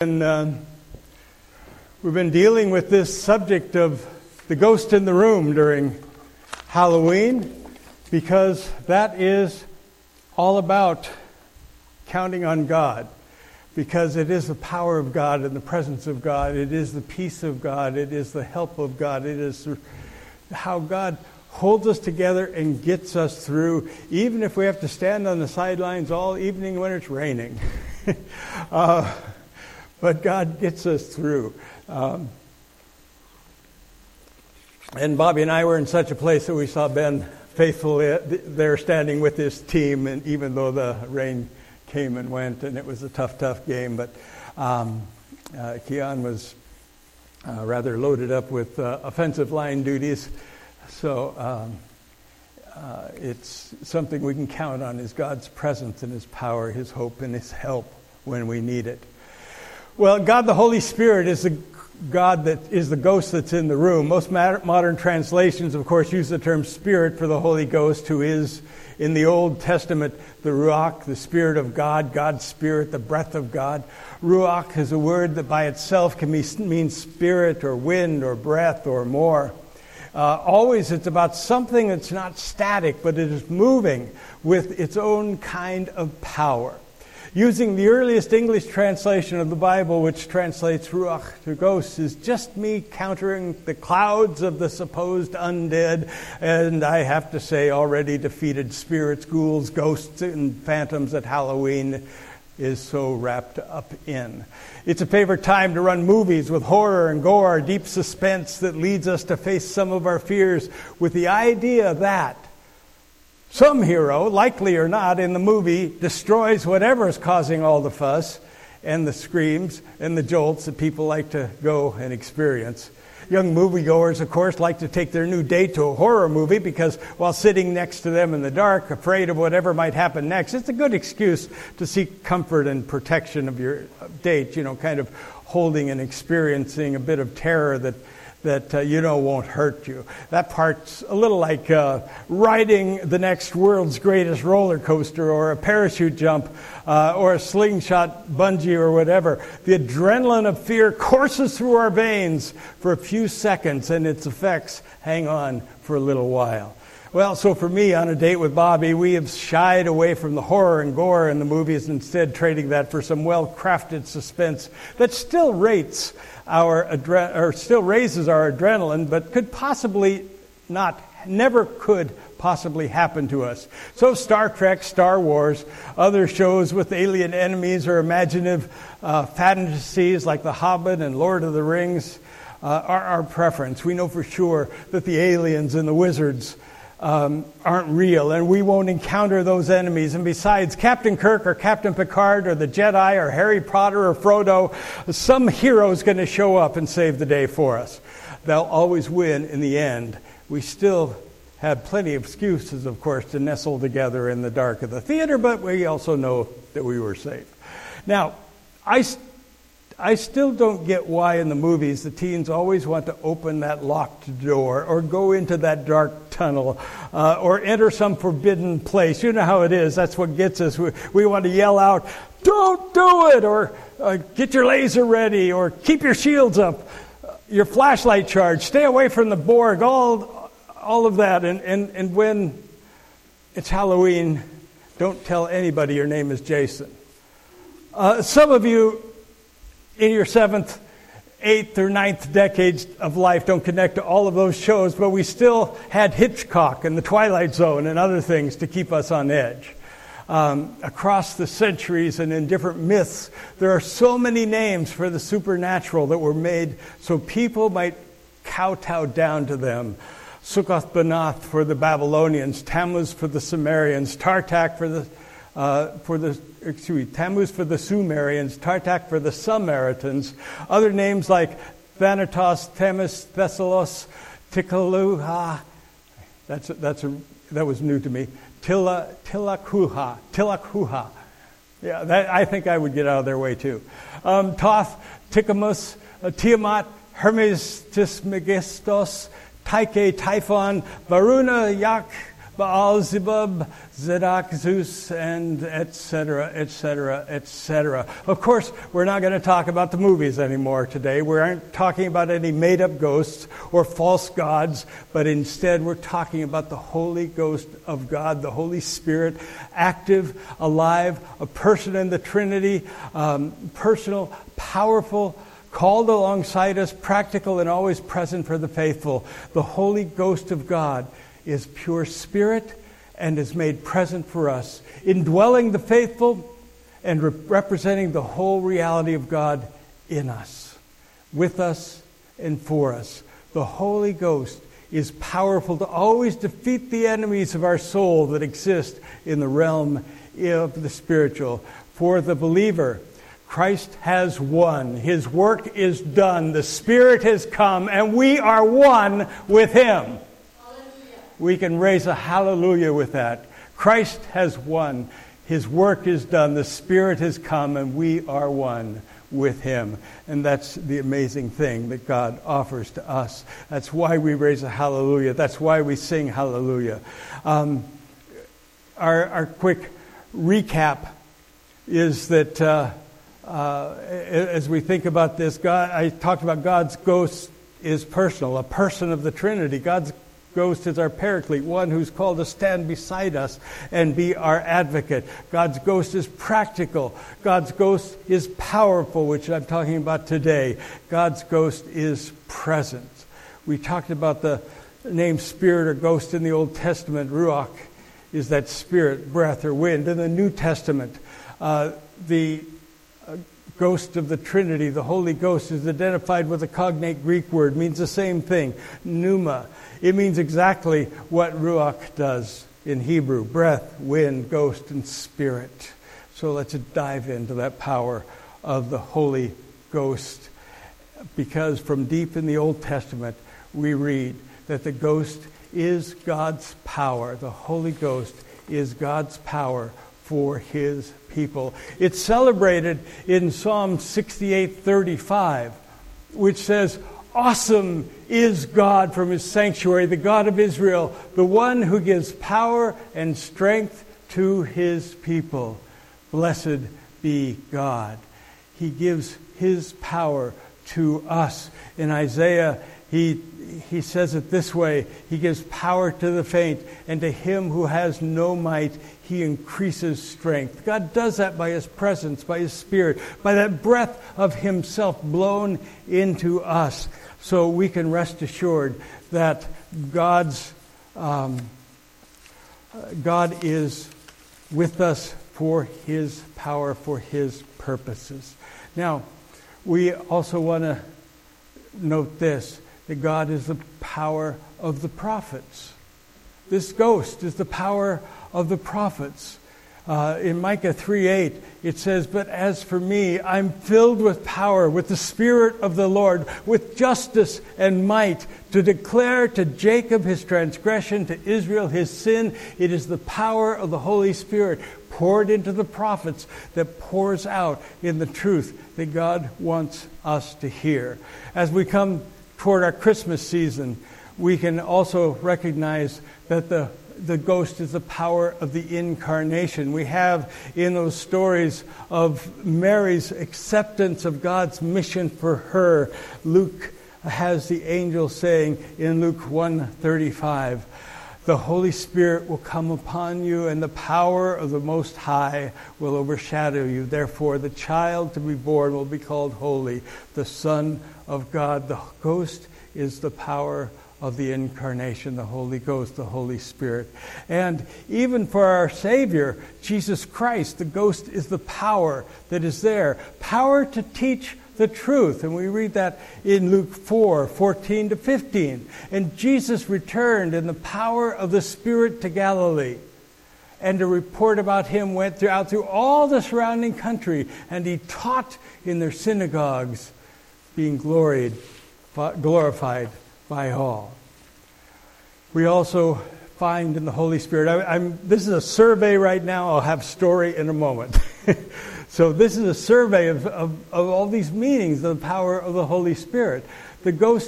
And we've been dealing with this subject of the ghost in the room during Halloween, because that is all about counting on God, because it is the power of God and the presence of God. It is the peace of God. It is the help of God. It is how God holds us together and gets us through, even if we have to stand on the sidelines all evening when it's raining. But God gets us through. And Bobby and I were in such a place that we saw Ben faithfully there standing with his team, and even though the rain came and went, and it was a tough game, but Keon was rather loaded up with offensive line duties, so it's something we can count on, is God's presence and His power, His hope, and His help when we need it. Well, God the Holy Spirit is the God that is the ghost that's in the room. Most modern translations, of course, use the term Spirit for the Holy Ghost, who is, in the Old Testament, the Ruach, the Spirit of God, God's Spirit, the breath of God. Ruach is a word that by itself can mean spirit or wind or breath or more. Always it's about something that's not static, but it is moving with its own kind of power. Using the earliest English translation of the Bible, which translates Ruach to ghosts, is just me countering the clouds of the supposed undead, and I have to say already defeated spirits, ghouls, ghosts, and phantoms that Halloween is so wrapped up in. It's a favorite time to run movies with horror and gore, deep suspense that leads us to face some of our fears with the idea that some hero, likely or not, in the movie destroys whatever is causing all the fuss and the screams and the jolts that people like to go and experience. Young moviegoers, of course, like to take their new date to a horror movie because while sitting next to them in the dark, afraid of whatever might happen next, it's a good excuse to seek comfort and protection of your date, kind of holding and experiencing a bit of terror that won't hurt you. That part's a little like riding the next world's greatest roller coaster or a parachute jump or a slingshot bungee or whatever. The adrenaline of fear courses through our veins for a few seconds, and its effects hang on for a little while. Well, so for me, on a date with Bobby, we have shied away from the horror and gore in the movies, instead trading that for some well-crafted suspense that still raises our adrenaline, but never could possibly happen to us. So Star Trek, Star Wars, other shows with alien enemies or imaginative fantasies like The Hobbit and Lord of the Rings are our preference. We know for sure that the aliens and the wizards aren't real, and we won't encounter those enemies. And besides, Captain Kirk or Captain Picard or the Jedi or Harry Potter or Frodo, some hero's going to show up and save the day for us. They'll always win in the end. We still have plenty of excuses, of course, to nestle together in the dark of the theater, but we also know that we were safe. Now, I still don't get why in the movies the teens always want to open that locked door or go into that dark tunnel or enter some forbidden place. You know how it is. That's what gets us. We want to yell out, "Don't do it!" or "Get your laser ready!" or "Keep your shields up!" Your flashlight charged. Stay away from the Borg. All of that. And when it's Halloween, don't tell anybody your name is Jason. Some of you in your 7th, 8th, or 9th decades of life don't connect to all of those shows, but we still had Hitchcock and The Twilight Zone and other things to keep us on edge. Across the centuries and in different myths, there are so many names for the supernatural that were made so people might kowtow down to them. Sukkoth-Benoth for the Babylonians, Tammuz for the Sumerians, Tammuz for the Sumerians, Tartak for the Samaritans. Other names like Thanatos, Themis, Thessalos, Tikkaluha. That was new to me. Tilakuha. Yeah, I think I would get out of their way too. Thoth, Tikamus, Tiamat, Hermes, Trismegistos, Tyche, Typhon, Varuna, Yak, Baal-zebub, Zedek, Zeus, and etc., etc., etc. Of course, we're not going to talk about the movies anymore today. We aren't talking about any made-up ghosts or false gods, but instead we're talking about the Holy Ghost of God, the Holy Spirit, active, alive, a person in the Trinity, personal, powerful, called alongside us, practical, and always present for the faithful. The Holy Ghost of God is pure spirit and is made present for us, indwelling the faithful and representing the whole reality of God in us, with us, and for us. The Holy Ghost is powerful to always defeat the enemies of our soul that exist in the realm of the spiritual. For the believer, Christ has won. His work is done. The Spirit has come, and we are one with Him. We can raise a hallelujah with that. Christ has won. His work is done. The Spirit has come, and we are one with Him. And that's the amazing thing that God offers to us. That's why we raise a hallelujah. That's why we sing hallelujah. Our quick recap is that as we think about this, I talked about God's ghost is personal, a person of the Trinity. God's ghost is our paraclete, one who's called to stand beside us and be our advocate. God's ghost is practical. God's ghost is powerful, which I'm talking about today. God's ghost is present. We talked about the name spirit or ghost in the Old Testament. Ruach is that spirit, breath, or wind. In the New Testament, the ghost of the Trinity, the Holy Ghost, is identified with a cognate Greek word. It means the same thing, pneuma. It means exactly what Ruach does in Hebrew: breath, wind, ghost, and spirit. So let's dive into that power of the Holy Ghost, because from deep in the Old Testament we read that the ghost is God's power. The Holy Ghost is God's power for His people. It's celebrated in Psalm 68:35, which says, "Awesome is God from His sanctuary, the God of Israel, the one who gives power and strength to His people. Blessed be God." He gives His power to us. In Isaiah, he says it this way: He gives power to the faint, and to him who has no might, He increases strength. God does that by His presence, by His Spirit, by that breath of Himself blown into us. So we can rest assured that God is with us for His power, for His purposes. Now, we also want to note this, that God is the power of the prophets. This ghost is the power of the prophets. In Micah 3:8, it says, "But as for me, I'm filled with power, with the Spirit of the Lord, with justice and might, to declare to Jacob his transgression, to Israel his sin." It is the power of the Holy Spirit poured into the prophets that pours out in the truth that God wants us to hear. As we come toward our Christmas season, we can also recognize that the ghost is the power of the incarnation. We have in those stories of Mary's acceptance of God's mission for her, Luke has the angel saying in Luke 1:35, "The Holy Spirit will come upon you, and the power of the Most High will overshadow you. Therefore, the child to be born will be called Holy, the Son of God." The ghost is the power of the incarnation, the Holy Ghost, the Holy Spirit. And even for our Savior, Jesus Christ, the ghost is the power that is there. Power to teach the truth. And we read that in Luke 4:14-15. "And Jesus returned in the power of the Spirit to Galilee. And a report about Him went through all the surrounding country. And He taught in their synagogues, being glorified by all." We also find in the Holy Spirit, this is a survey right now. I'll have story in a moment. So this is a survey of all these meanings of the power of the Holy Spirit. The ghost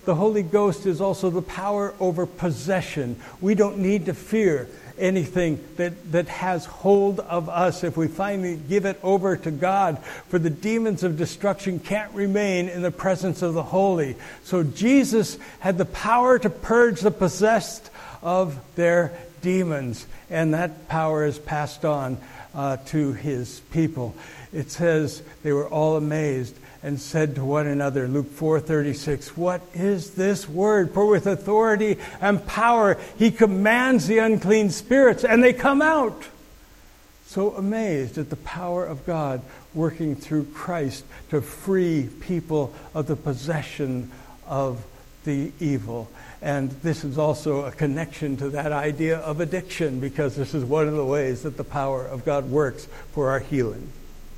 the Holy Ghost is also the power over possession. We don't need to fear anything that has hold of us if we finally give it over to God. For the demons of destruction can't remain in the presence of the holy. So Jesus had the power to purge the possessed of their demons. And that power is passed on to his people. It says they were all amazed and said to one another, Luke 4:36, "What is this word? For with authority and power he commands the unclean spirits, and they come out." So amazed at the power of God working through Christ to free people of the possession of the evil. And this is also a connection to that idea of addiction, because this is one of the ways that the power of God works for our healing.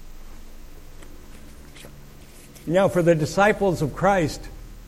Now, for the disciples of Christ,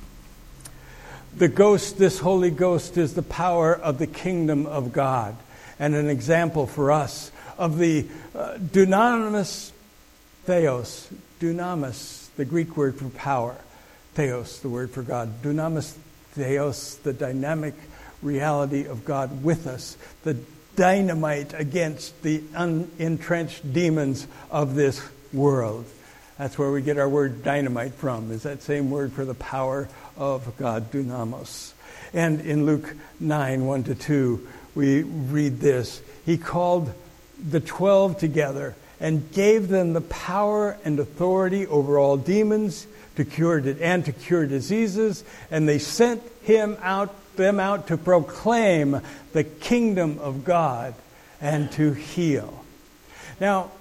this Holy Ghost is the power of the kingdom of God, and an example for us of the dunamis theos. Dunamis, the Greek word for power. Theos, the word for God. Dunamis theos, the dynamic reality of God with us. The dynamite against the unentrenched demons of this world. That's where we get our word dynamite from, is that same word for the power of God, dunamos. And in Luke 9, 1-2, we read this. He called the 12 together and gave them the power and authority over all demons to cure diseases, and they sent them out to proclaim the kingdom of God and to heal. Now,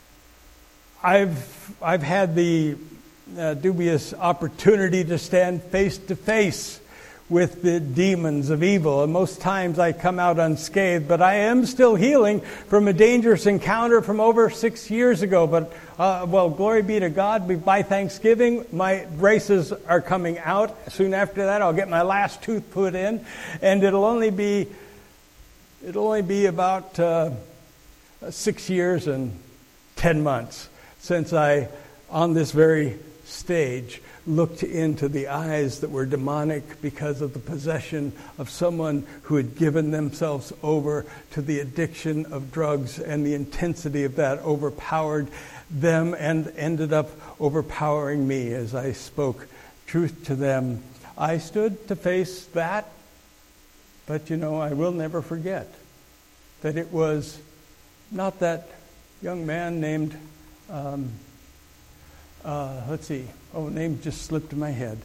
I've had the dubious opportunity to stand face to face with the demons of evil, and most times I come out unscathed, but I am still healing from a dangerous encounter from over 6 years ago. But glory be to God, by Thanksgiving my braces are coming out. Soon after that I'll get my last tooth put in, and it'll only be about 6 years and 10 months since I, on this very stage, looked into the eyes that were demonic because of the possession of someone who had given themselves over to the addiction of drugs, and the intensity of that overpowered them and ended up overpowering me as I spoke truth to them. I stood to face that, but I will never forget that it was not that young man named name just slipped in my head.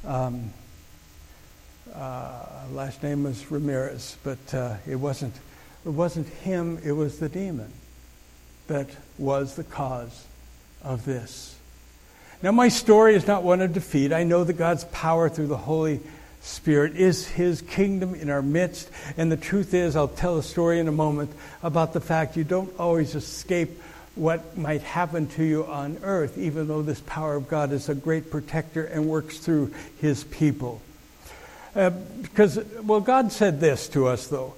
Last name was Ramirez, but it wasn't him. It was the demon that was the cause of this. Now, my story is not one of defeat. I know that God's power through the Holy Spirit is his kingdom in our midst, and the truth is, I'll tell a story in a moment about the fact you don't always escape what might happen to you on earth, even though this power of God is a great protector and works through his people. God said this to us, though.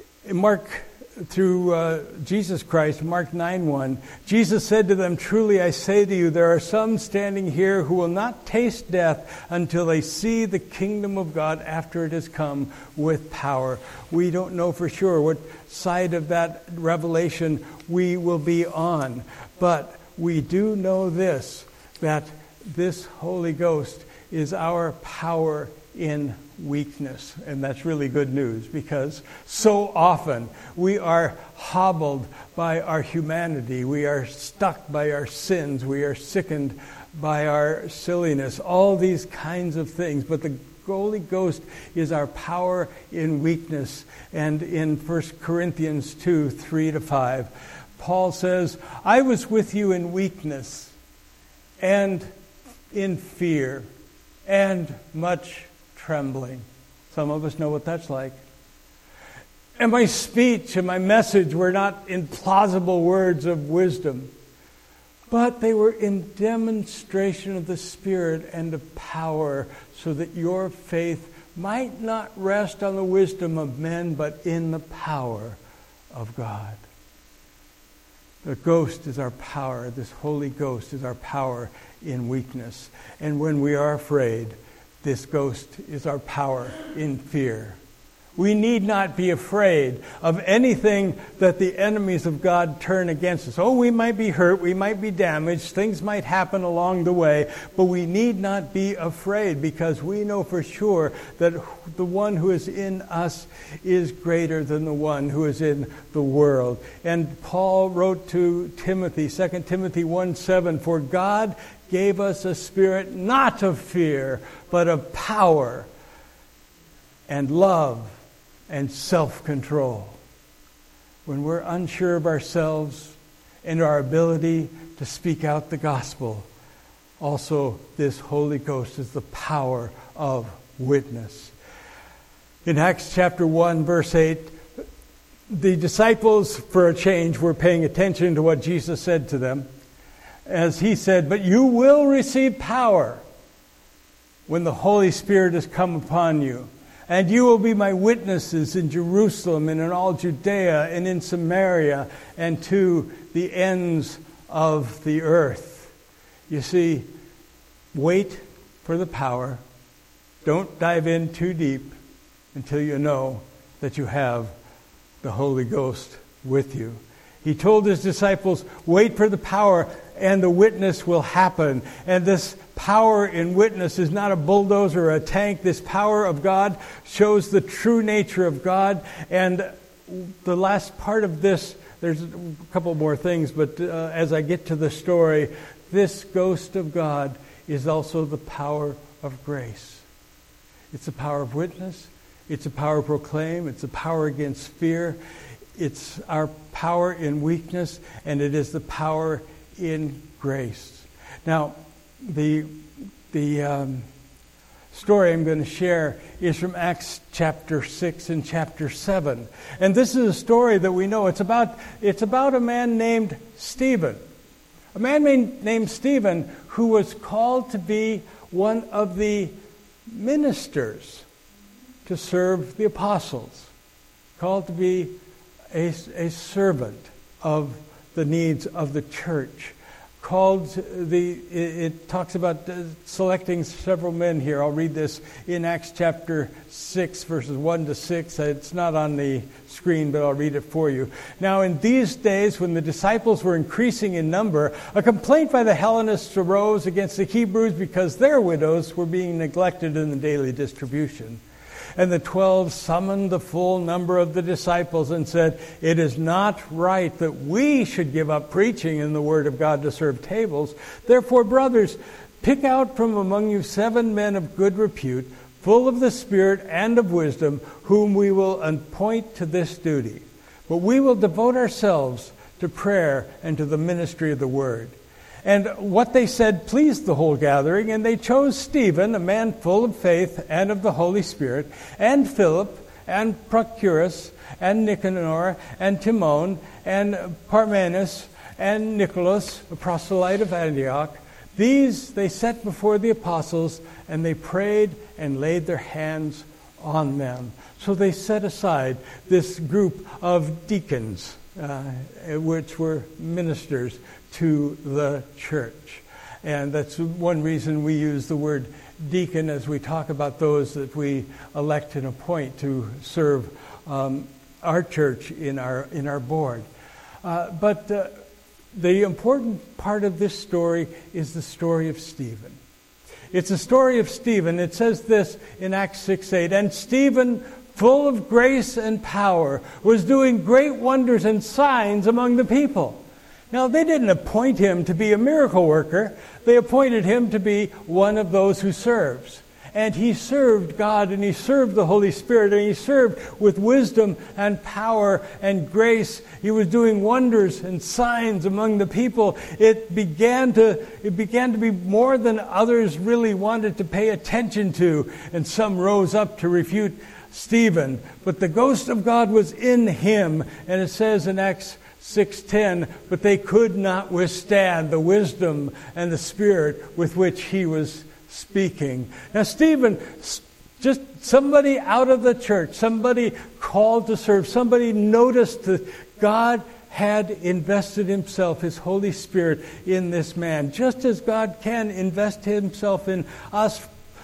Through Jesus Christ, Mark 9:1, Jesus said to them, "Truly I say to you, there are some standing here who will not taste death until they see the kingdom of God after it has come with power." We don't know for sure what side of that revelation we will be on, but we do know this, that this Holy Ghost is our power in weakness. And that's really good news, because so often we are hobbled by our humanity. We are stuck by our sins. We are sickened by our silliness. All these kinds of things. But the Holy Ghost is our power in weakness. And in 1 Corinthians 2, 3-5, Paul says, "I was with you in weakness and in fear and much trembling." Some of us know what that's like. "And my speech and my message were not in plausible words of wisdom, but they were in demonstration of the Spirit and of power, so that your faith might not rest on the wisdom of men, but in the power of God." The Ghost is our power. This Holy Ghost is our power in weakness. And when we are afraid, this ghost is our power in fear. We need not be afraid of anything that the enemies of God turn against us. Oh, we might be hurt, we might be damaged, things might happen along the way, but we need not be afraid because we know for sure that the one who is in us is greater than the one who is in the world. And Paul wrote to Timothy, 2 Timothy 1:7, "For God gave us a spirit not of fear, but of power and love and self-control." When we're unsure of ourselves and our ability to speak out the gospel, also this Holy Ghost is the power of witness. In Acts chapter 1, verse 8, the disciples, for a change, were paying attention to what Jesus said to them. As he said, "But you will receive power when the Holy Spirit has come upon you. And you will be my witnesses in Jerusalem and in all Judea and in Samaria and to the ends of the earth." You see, wait for the power. Don't dive in too deep until you know that you have the Holy Ghost with you. He told his disciples, wait for the power and the witness will happen. And this power in witness is not a bulldozer or a tank. This power of God shows the true nature of God. And the last part of this, there's a couple more things, but as I get to the story, this ghost of God is also the power of grace. It's the power of witness. It's a power of proclaim. It's a power against fear. It's our power in weakness, and it is the power in grace. Now, the story I'm going to share is from Acts chapter 6 and chapter 7. And this is a story that we know. It's about a man named Stephen. A man named Stephen who was called to be one of the ministers to serve the apostles. Called to be a servant of the needs of the church. It talks about selecting several men here. I'll read this in Acts chapter 6, verses 1 to 6. It's not on the screen, but I'll read it for you. "Now in these days, when the disciples were increasing in number, a complaint by the Hellenists arose against the Hebrews because their widows were being neglected in the daily distribution. And the 12 summoned the full number of the disciples and said, 'It is not right that we should give up preaching in the word of God to serve tables. Therefore, brothers, pick out from among you 7 men of good repute, full of the Spirit and of wisdom, whom we will appoint to this duty. But we will devote ourselves to prayer and to the ministry of the word.' And what they said pleased the whole gathering, and they chose Stephen, a man full of faith and of the Holy Spirit, and Philip, and Prochorus, and Nicanor, and Timon, and Parmenas, and Nicholas, a proselyte of Antioch. These they set before the apostles, and they prayed and laid their hands on them." So they set aside this group of deacons, which were ministers to the church. And that's one reason we use the word deacon as we talk about those that we elect and appoint to serve our church in our board. But the important part of this story is the story of Stephen. It's a story of Stephen. It says this in Acts 6:8, "And Stephen, full of grace and power, was doing great wonders and signs among the people." Now, they didn't appoint him to be a miracle worker. They appointed him to be one of those who serves. And he served God, and he served the Holy Spirit, and he served with wisdom and power and grace. He was doing wonders and signs among the people. It began to be more than others really wanted to pay attention to, and some rose up to refute Stephen. But the ghost of God was in him, and it says in Acts 6:10, "But they could not withstand the wisdom and the spirit with which he was speaking." Now Stephen, just somebody out of the church, somebody called to serve, somebody noticed that God had invested himself, his Holy Spirit, in this man. Just as God can invest himself in us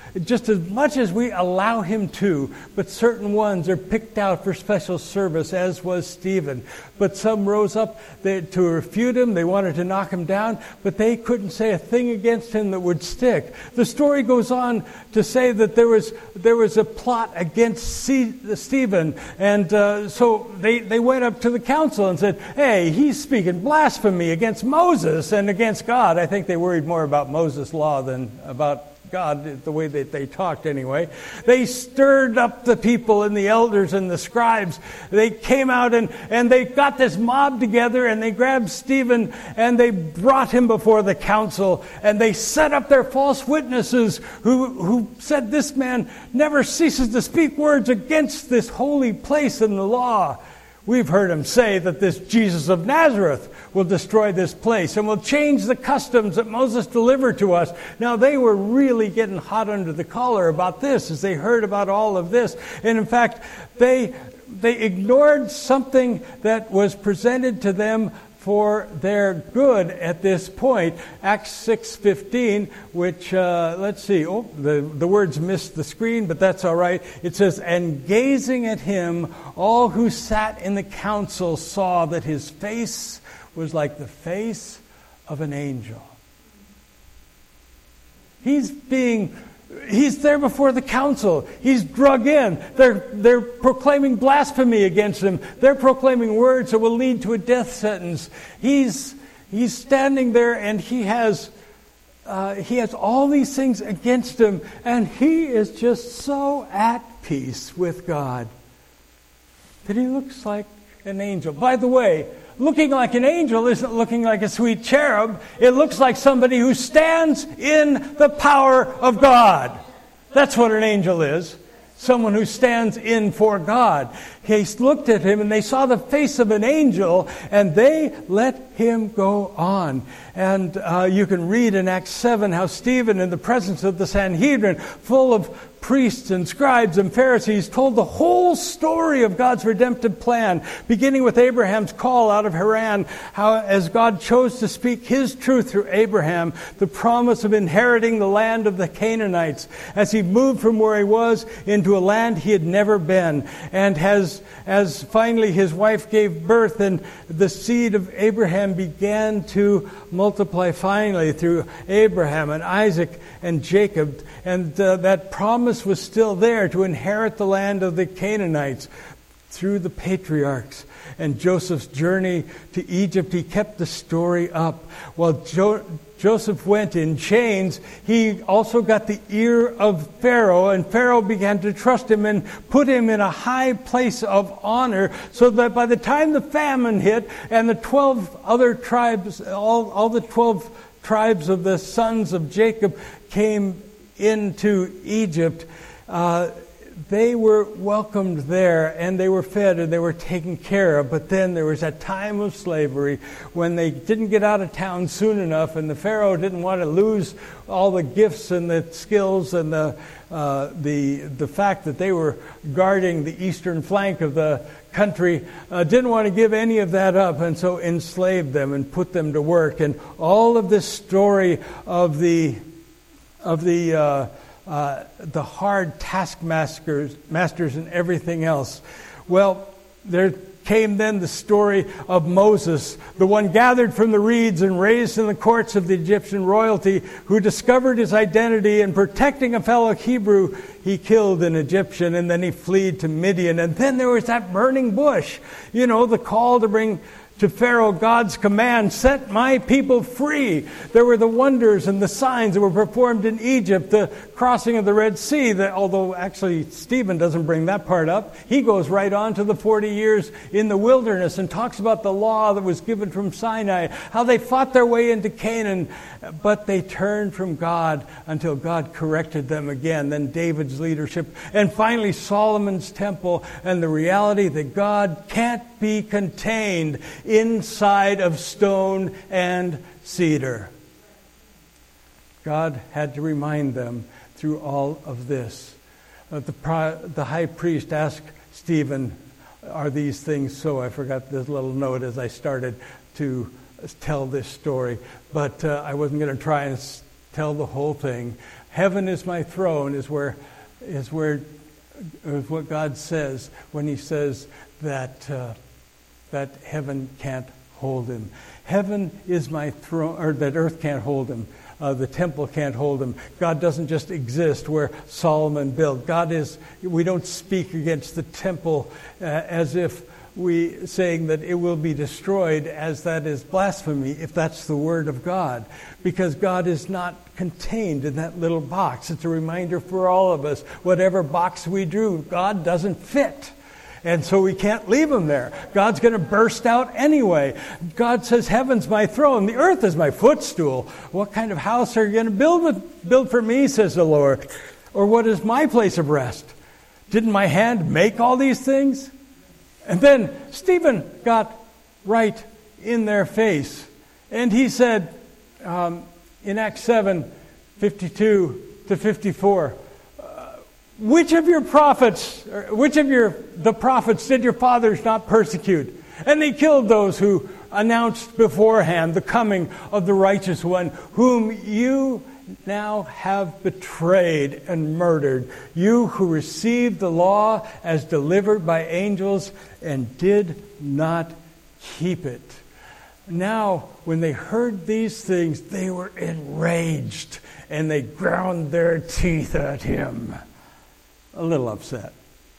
just as much as we allow him to, but certain ones are picked out for special service, as was Stephen. But some rose up to refute him. They wanted to knock him down, but they couldn't say a thing against him that would stick. The story goes on to say that there was a plot against Stephen, and so they went up to the council and said, "Hey, he's speaking blasphemy against Moses and against God." I think they worried more about Moses' law than about God, the way that they talked anyway. They stirred up the people and the elders and the scribes. They came out and they got this mob together, and they grabbed Stephen and they brought him before the council, and they set up their false witnesses who said, "This man never ceases to speak words against this holy place and the law. We've heard him say that this Jesus of Nazareth will destroy this place and will change the customs that Moses delivered to us." Now, they were really getting hot under the collar about this as they heard about all of this. And in fact, they ignored something that was presented to them for their good at this point. Acts 6:15, which, let's see, the words missed the screen, but that's all right. It says, "And gazing at him, all who sat in the council saw that his face was like the face of an angel." He's there before the council. He's drug in. They're proclaiming blasphemy against him. They're proclaiming words that will lead to a death sentence. He's standing there, and he has all these things against him, and he is just so at peace with God that he looks like an angel. By the way, looking like an angel isn't looking like a sweet cherub. It looks like somebody who stands in the power of God. That's what an angel is. Someone who stands in for God. They looked at him and they saw the face of an angel, and they let him go on. And you can read in Acts 7 how Stephen, in the presence of the Sanhedrin, full of priests and scribes and Pharisees, told the whole story of God's redemptive plan, beginning with Abraham's call out of Haran, how as God chose to speak his truth through Abraham, the promise of inheriting the land of the Canaanites, as he moved from where he was into a land he had never been. And as finally his wife gave birth, and the seed of Abraham began to multiply finally through Abraham and Isaac and Jacob, and that promise was still there to inherit the land of the Canaanites through the patriarchs. And Joseph's journey to Egypt, he kept the story up. While Joseph went in chains, he also got the ear of Pharaoh, and Pharaoh began to trust him and put him in a high place of honor, so that by the time the famine hit and the 12 other tribes, all the 12 tribes of the sons of Jacob came into Egypt, they were welcomed there, and they were fed, and they were taken care of. But then there was that time of slavery when they didn't get out of town soon enough, and the Pharaoh didn't want to lose all the gifts and the skills and the fact that they were guarding the eastern flank of the country, didn't want to give any of that up, and so enslaved them and put them to work. And all of this story of the hard taskmasters and everything else. Well, there came then the story of Moses, the one gathered from the reeds and raised in the courts of the Egyptian royalty, who discovered his identity, and protecting a fellow Hebrew, he killed an Egyptian, and then he fled to Midian. And then there was that burning bush, the call to bring to Pharaoh God's command, "Set my people free." There were the wonders and the signs that were performed in Egypt, the crossing of the Red Sea, although actually Stephen doesn't bring that part up. He goes right on to the 40 years in the wilderness and talks about the law that was given from Sinai, how they fought their way into Canaan, but they turned from God until God corrected them again. Then David's leadership, and finally Solomon's temple, and the reality that God can't be contained inside of stone and cedar. God had to remind them through all of this. The high priest asked Stephen, "Are these things so?" I forgot this little note as I started to tell this story, but I wasn't going to try and tell the whole thing. Heaven is my throne is what God says when he says that heaven can't hold him. Heaven is my throne, or that earth can't hold him. The temple can't hold him. God doesn't just exist where Solomon built. We don't speak against the temple as if we saying that it will be destroyed, as that is blasphemy if that's the word of God. Because God is not contained in that little box. It's a reminder for all of us. Whatever box we drew, God doesn't fit. And so we can't leave him there. God's going to burst out anyway. God says, heaven's my throne, the earth is my footstool. What kind of house are you going to build for me, says the Lord? Or what is my place of rest? Didn't my hand make all these things? And then Stephen got right in their face. And he said, in Acts 7, 52 to 54, which of the prophets did your fathers not persecute? And they killed those who announced beforehand the coming of the righteous one, whom you now have betrayed and murdered, you who received the law as delivered by angels and did not keep it. Now, when they heard these things, they were enraged, and they ground their teeth at him. A little upset.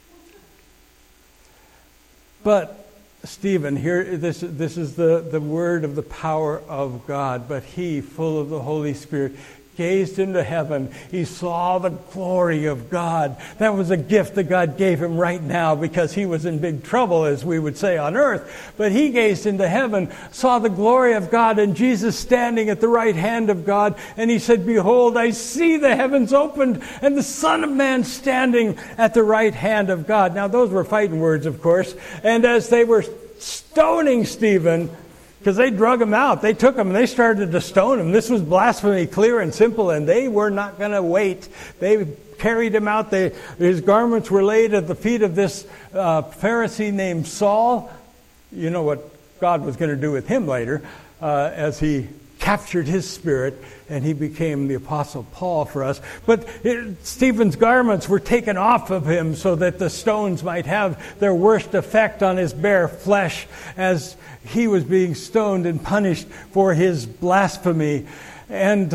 But Stephen, here, this is the word of the power of God. But he, full of the Holy Spirit, gazed into heaven. He saw the glory of God. That was a gift that God gave him right now because he was in big trouble, as we would say on earth. But he gazed into heaven, saw the glory of God, and Jesus standing at the right hand of God. And he said, behold, I see the heavens opened and the Son of Man standing at the right hand of God. Now, those were fighting words, of course. And as they were stoning Stephen, because they drug him out. They took him and they started to stone him. This was blasphemy, clear and simple, and they were not going to wait. They carried him out. His garments were laid at the feet of this Pharisee named Saul. You know what God was going to do with him later as he captured his spirit and he became the Apostle Paul for us. But Stephen's garments were taken off of him so that the stones might have their worst effect on his bare flesh as he was being stoned and punished for his blasphemy. And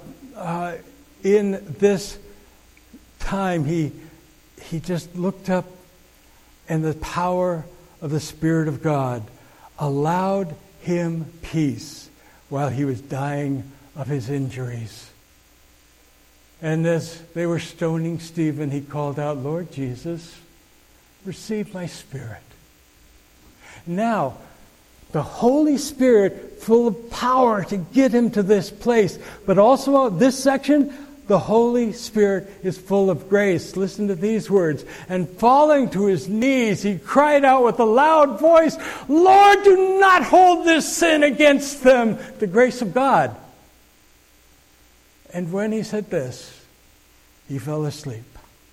in this time, he just looked up, and the power of the Spirit of God allowed him peace while he was dying of his injuries. And as they were stoning Stephen, he called out, Lord Jesus, receive my spirit. Now, the Holy Spirit, full of power to get him to this place. But also this section, the Holy Spirit is full of grace. Listen to these words. And falling to his knees, he cried out with a loud voice, Lord, do not hold this sin against them. The grace of God. And when he said this, he fell asleep.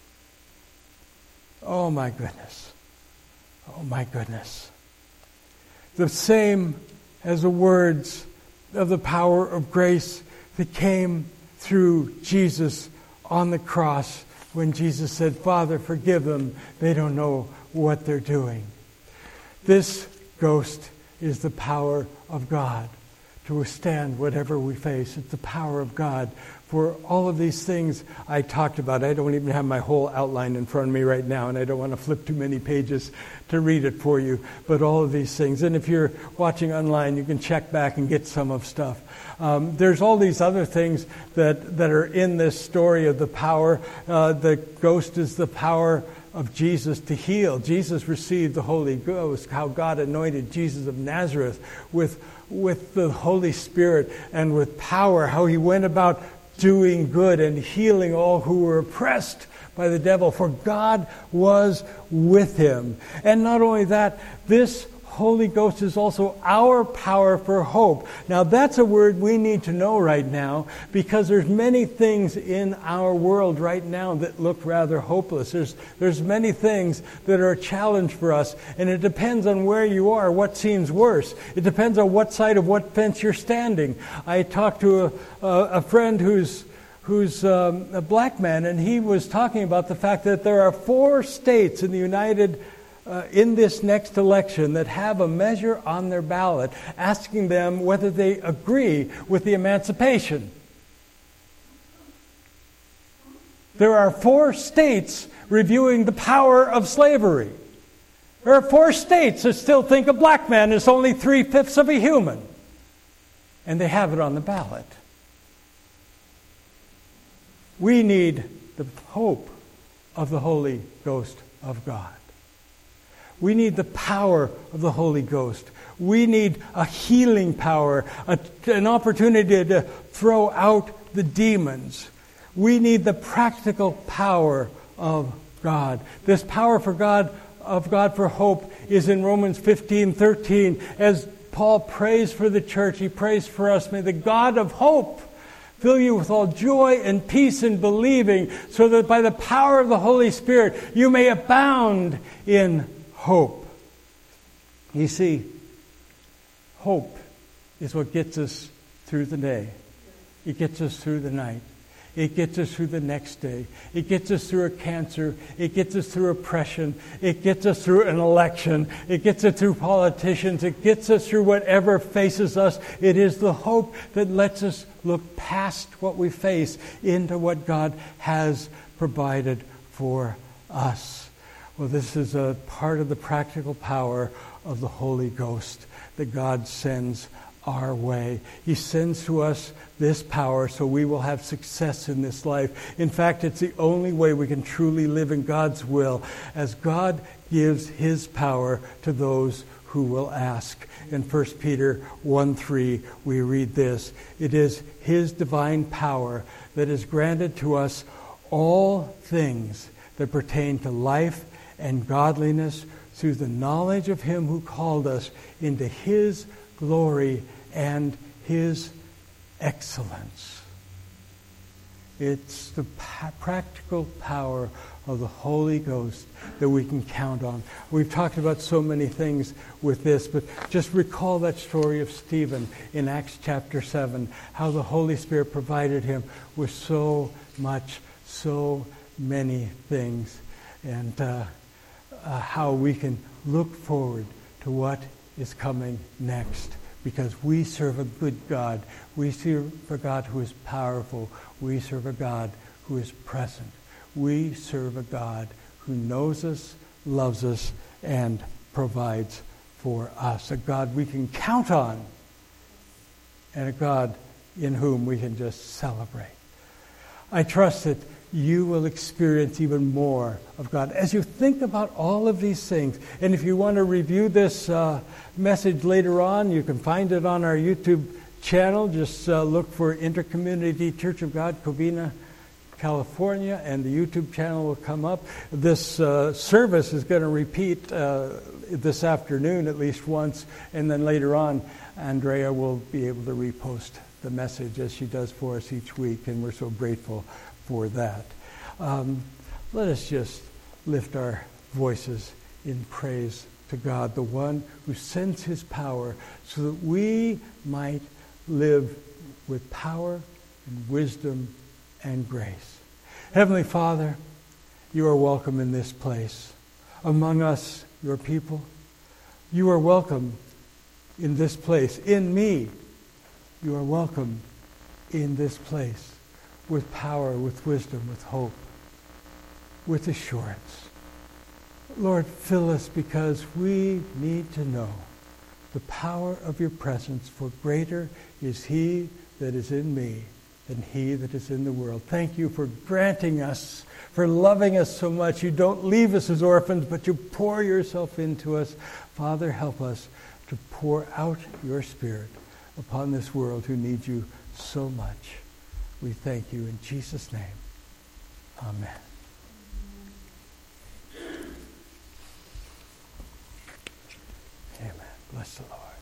Oh my goodness. Oh my goodness. The same as the words of the power of grace that came through Jesus on the cross when Jesus said, Father, forgive them. They don't know what they're doing. This ghost is the power of God to withstand whatever we face. It's the power of God for all of these things I talked about. I don't even have my whole outline in front of me right now, and I don't want to flip too many pages to read it for you, but all of these things. And if you're watching online, you can check back and get some of stuff. There's all these other things that are in this story of the power. The ghost is the power of Jesus to heal. Jesus received the Holy Ghost, how God anointed Jesus of Nazareth with the Holy Spirit and with power, how he went about doing good and healing all who were oppressed by the devil, for God was with him. And not only that, this Holy Ghost is also our power for hope. Now that's a word we need to know right now, because there's many things in our world right now that look rather hopeless. There's many things that are a challenge for us, and it depends on where you are, what seems worse. It depends on what side of what fence you're standing. I talked to a friend whose who's a black man, and he was talking about the fact that there are 4 states in the in this next election that have a measure on their ballot asking them whether they agree with the emancipation. There are 4 states reviewing the power of slavery. There are 4 states that still think a black man is only 3/5 of a human. And they have it on the ballot. We need the hope of the Holy Ghost of God. We need the power of the Holy Ghost. We need a healing power, an opportunity to throw out the demons. We need the practical power of God. This power of God for hope is in Romans 15:13. As Paul prays for the church, he prays for us. May the God of hope fill you with all joy and peace in believing, so that by the power of the Holy Spirit you may abound in hope. You see, hope is what gets us through the day. It gets us through the night. It gets us through the next day. It gets us through a cancer. It gets us through oppression. It gets us through an election. It gets us through politicians. It gets us through whatever faces us. It is the hope that lets us look past what we face into what God has provided for us. Well, this is a part of the practical power of the Holy Ghost that God sends our way. He sends to us this power so we will have success in this life. In fact, it's the only way we can truly live in God's will, as God gives His power to those who will ask. In 1 Peter 1:3, we read this: "It is His divine power that has granted to us all things that pertain to life and godliness through the knowledge of Him who called us into His glory and His excellence." It's the practical power of the Holy Ghost that we can count on. We've talked about so many things with this, but just recall that story of Stephen in Acts chapter 7, how the Holy Spirit provided him with so many things, and how we can look forward to what is coming next, because we serve a good God. We serve a God who is powerful. We serve a God who is present. We serve a God who knows us, loves us, and provides for us. A God we can count on, and a God in whom we can just celebrate. I trust that you will experience even more of God as you think about all of these things. And if you want to review this message later on, you can find it on our YouTube channel. Just look for Intercommunity Church of God, Covina, California, and the YouTube channel will come up. This service is going to repeat this afternoon at least once, and then later on Andrea will be able to repost the message as she does for us each week, and we're so grateful for that. Let us just lift our voices in praise to God, the one who sends His power so that we might live with power and wisdom and grace. Heavenly Father, you are welcome in this place. Among us, your people, you are welcome in this place. In me, you are welcome in this place, with power, with wisdom, with hope, with assurance. Lord, fill us, because we need to know the power of your presence, for greater is He that is in me than he that is in the world. Thank you for granting us, for loving us so much. You don't leave us as orphans, but you pour yourself into us. Father, help us to pour out your Spirit upon this world who needs you so much. We thank you in Jesus' name. Amen. Amen. Bless the Lord.